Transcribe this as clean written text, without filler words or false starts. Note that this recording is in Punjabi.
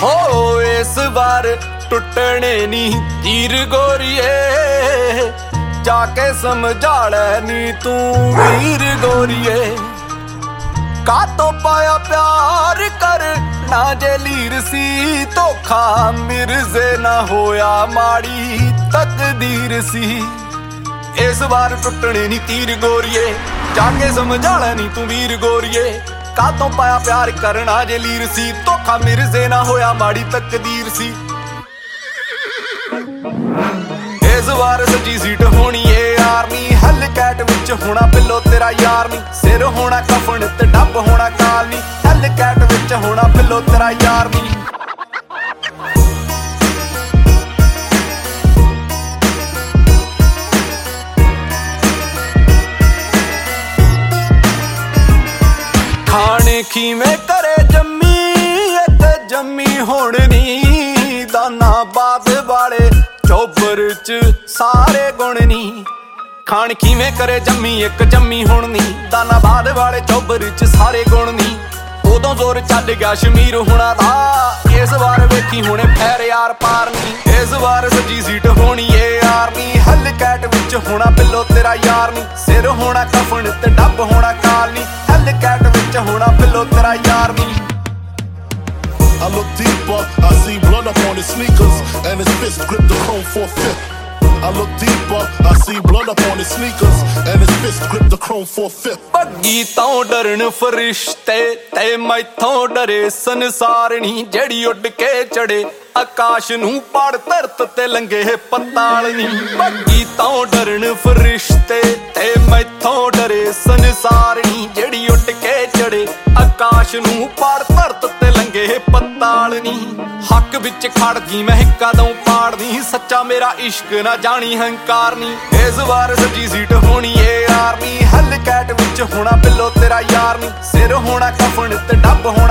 ਹੋ ਇਸ ਵਾਰ ਟੁੱਟਣੇ ਨੀ ਤੀਰ ਗੋਰੀਏ, ਜਾ ਕੇ ਸਮਝਾ ਲੈ ਨੀ ਤੂੰ ਵੀਰ ਗੋਰੀਏ। ਕਾਤੋਂ ਪਾਇਆ ਪਿਆਰ ਕਰ ਨਾ ਜੇ ਲੀਰ ਸੀ, ਧੋਖਾ ਮਿਰਜ਼ੇ ਨਾ ਹੋਇਆ ਮਾੜੀ ਤਕਦੀਰ ਸੀ। ਇਸ ਵਾਰ ਟੁੱਟਣੇ ਨੀ ਤੀਰ ਗੋਰੀਏ, ਜਾ ਕੇ ਸਮਝਾ ਲੈ ਨੀ ਤੂੰ ਵੀਰ ਗੋਰੀਏ। ਕਾਤੋਂ ਪਾਇਆ ਪਿਆਰ ਕਰਨਾ ਜੇ ਲੀਰ ਸੀ, ਧੋਖਾ ਮਿਰਜ਼ੇ ਨਾ ਹੋਇਆ ਮਾੜੀ ਤਕਦੀਰ ਸੀ। ਇਸ ਵਾਰ ਸੱਜੀ ਸੀਟ ਹੋਣੀ ਏ ਆਰਮੀ, ਹੈਲੀਕੈਟ ਵਿੱਚ ਹੋਣਾ ਪਿੱਲੋ ਤੇਰਾ ਯਾਰ ਨੀ। ਸਿਰ ਹੋਣਾ ਕਫਨ ਤੇ ਡੱਬ ਹੋਣਾ ਕਾਲ ਨੀ, ਹੈਲੀਕੈਟ ਵਿੱਚ ਹੋਣਾ ਪਿੱਲੋ ਤੇਰਾ ਯਾਰ ਨੀ। ਖਾਣੇ ਖੀਵੇਂ ਕਰੇ ਜੰਮੀ, ਇੱਕ ਜੰਮੀ ਹੁਣ ਨੀ। ਦਾਨਾ ਬਾਦ ਵਾਲੇ ਚੋਬਰ ਚ ਸਾਰੇ ਗੁਣ ਨੀ। ਖਾਣ ਖੀਵੇਂ ਕਰੇ ਜੰਮੀ, ਇੱਕ ਜੰਮੀ ਹੁਣ ਨੀ। ਦਾਨਾ ਬਾਦ ਵਾਲੇ ਚੋਬਰ ਚ ਸਾਰੇ ਗੁਣ ਨੀ। ਉਦੋਂ ਜ਼ੋਰ ਚੱਲ ਗਿਆ ਸ਼ਮੀਰ ਹੁਣਾ ਦਾ, ਇਸ ਵਾਰ ਵੇਖੀ ਹੁਣੇ ਫੈਰ ਯਾਰ ਪਾਰ ਨੀ। ਇਸ ਵਾਰ ਸੱਜੀ ਸੀਟ ਹੋਣੀ ਏ ਆਰਮੀ, ਹੈਲੀਕੈਟ ਵਿੱਚ ਹੋਣਾ ਪਿੱਲੋ ਤੇਰਾ ਯਾਰ ਨੀ। ਸਿਰ ਹੋਣਾ ਕਫਨ ਤੇ ਡੱਬ ਹੋਣਾ ਕਾਲ ਨੀ, ਹੈਲੀਕੈਟ ਵਿੱਚ ਹੋਣਾ ਪਿੱਲੋ ਤੇਰਾ ਯਾਰ ਨੀ। I look deeper, I see blood up on his sneakers, and his fist grip the chrome 4/5. I look deeper, I see blood up on his sneakers, and his fist grip the chrome 4/5. ਭੱਗੀ ਤੋਂ ਡਰਨ ਫਰਿਸ਼ਤੇ ਤੇ ਮੈਥੋਂ ਡਰੇ ਸੰਸਾਰਣੀ, ਜਿਹੜੀ ਉੱਡ ਕੇ ਚੜੇ ਆਕਾਸ਼ ਨੂੰ ਪਾੜ ਧਰਤ ਤੇ ਲੰਘੇ ਪਤਾਲ ਨੀ। ਭੱਗੀ ਤੋਂ ਡਰਨ ਫਰਿਸ਼ਤੇ ਤੇ ਮੈਥੋਂ ਡਰੇ ਸੰਸਾਰਣੀ, ਜਿਹੜੀ ਉੱਡ ਕੇ ਚੜੇ ਆਕਾਸ਼ ਨੂੰ ਪਾੜ ਧਰਤ ਤੇ ਲੰਘੇ ਪਤਾਲ ਨੀ। ਹੱਕ ਵਿੱਚ ਖੜਦੀ ਮੈਂ ਕਦੋਂ ਪਾੜਦੀ, ਸੱਚਾ ਮੇਰਾ ਇਸ਼ਕ ਨਾ ਜਾਣੀ ਹੰਕਾਰ ਨੀ। ਇਸ ਵਾਰ ਸੱਜੀ ਸੀਟ ਹੋਣੀ ਏ ਆਰਮੀ, ਹੈਲੀਕੈਟ ਵਿੱਚ ਹੋਣਾ ਪਿੱਲੋ ਤੇਰਾ ਯਾਰ ਨੀ। ਸਿਰ ਹੋਣਾ ਕਫਨ ਤੇ ਡੱਬ